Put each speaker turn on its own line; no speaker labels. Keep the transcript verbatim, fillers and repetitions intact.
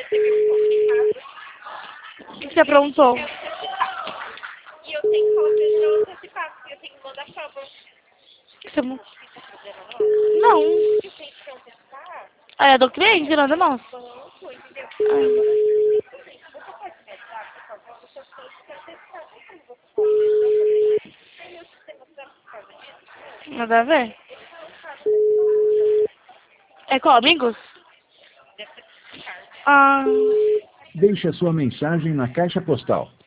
O que você aprontou?
E eu tenho que falar pra ele não antecipar, porque eu tenho que mandar prova.
Você... Não.
Eu tenho que antecipar?
Ah, é do cliente, não é do nosso.
Banco, entendeu?
Ai.
Você pode me ajudar, por favor? Eu só tenho que antecipar. Como você pode? Aí meu sistema tá por causa disso.
Nada a ver. É qual, amigos? Ah...
Deixe a sua mensagem na caixa postal